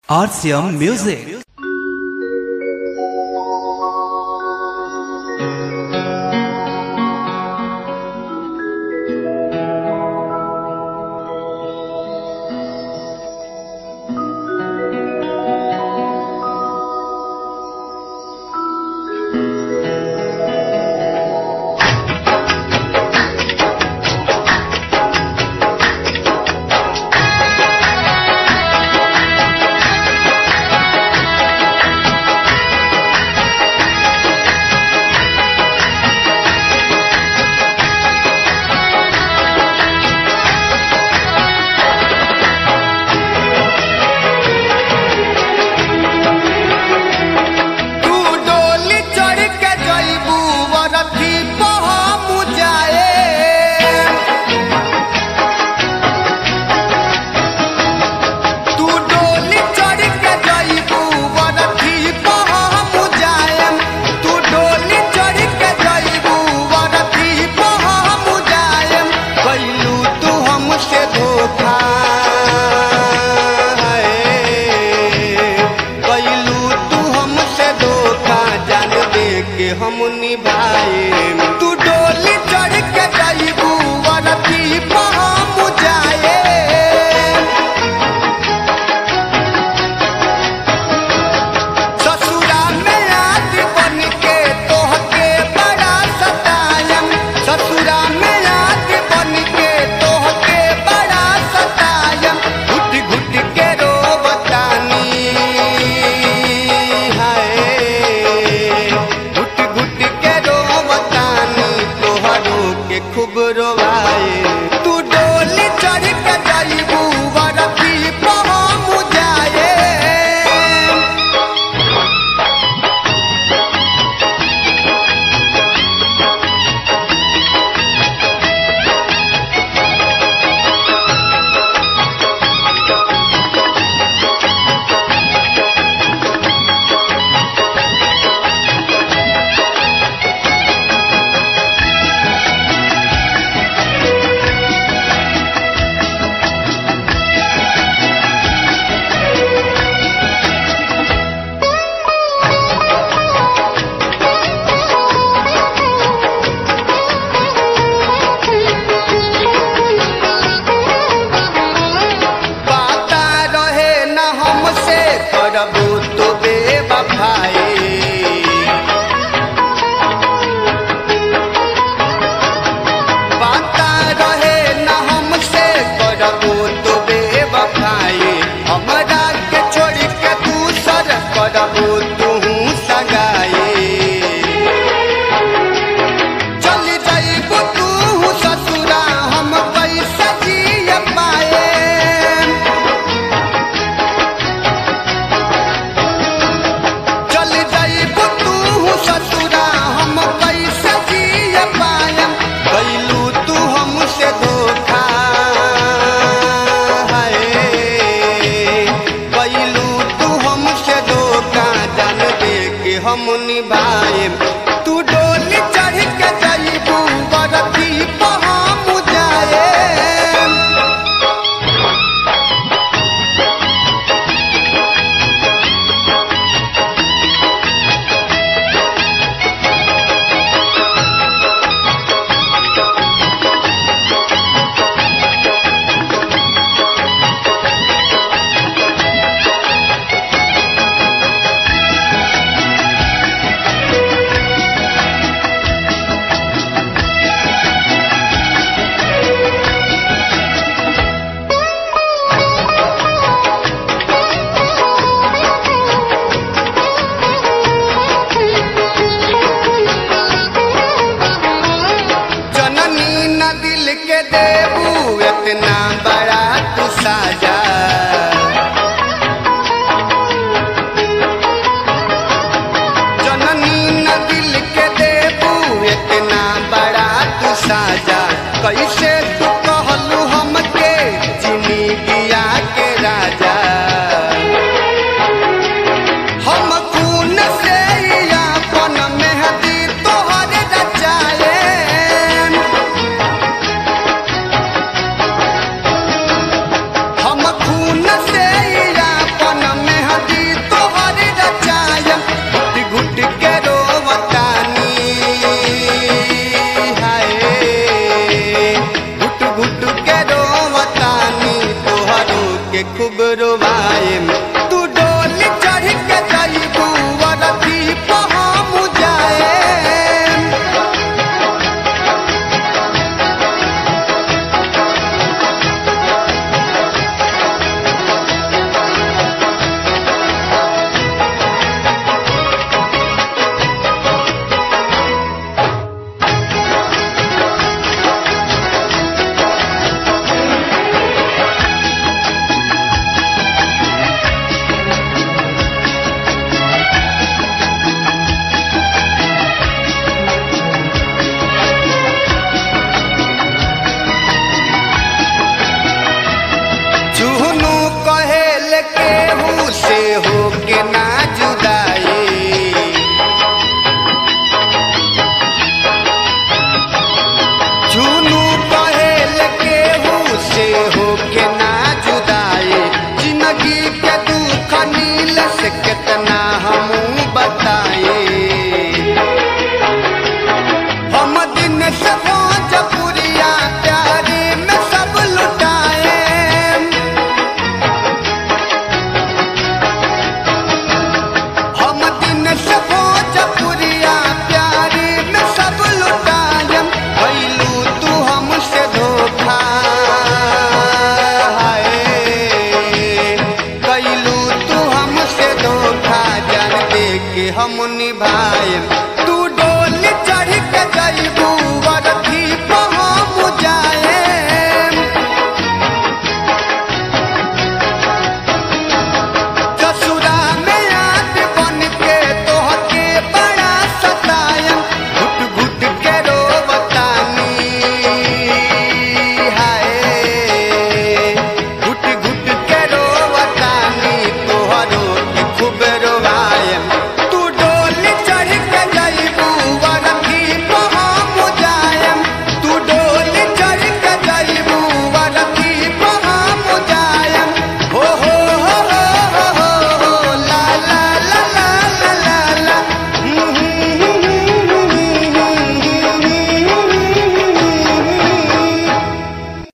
RCM Music. हम निभाए तू डोली चढ़ के जाइबू वरती पहुँच जाए ससुरा में याद बन के तोहके बड़ा सतायम ससुरा में याद बन के तोहके बड़ा सतायम घुट घुट के रो बतानी खूब रोवाए तू डोली चढ़ के जाइबू वरती पहुँच जाए करबू तो बेवफाई पता रहे न हमसे करबू तो बेवफाई हमरा के छोड़ के दूसर करबू तू सगाई चल जाइबू तू ससुरा हम कैसे जिए पाए ससुरा हम कैसे जिए पायम कैलू तू हमसे धोखा है कैलू तू हमसे धोखा जान दे के हम निभाएम तू डोली चढ़ के जाइबू वरती पहुँच जाए दिल के देबू इतना बड़ा तू साजा जननी न दिल के देबू इतना बड़ा तू साजा कैसे तू कहलू हमके जिंदगिया के राजा हम खून से अपन मेहंदी तोहर रचाए हम खून से अपन खूब रोवाएम। तू डोली चढ़ के जाइबू वरती पहाम जाए। चुहनु कहेल केहू से होके ना जुदाई। चुहनु कहेल केहू से होके ना जुदाई। जिंदगी के दुख नील से कितना हमू बताए। हम दिन से भोजपुरिया प्यारे में सब लुटाए। हम दिन से भोजपुरिया प्यारे में सब लुटायम। कैलू तू हमसे धोखा हाय। कैलू तू हमसे धोखा जान दे के हम निभाएम। तू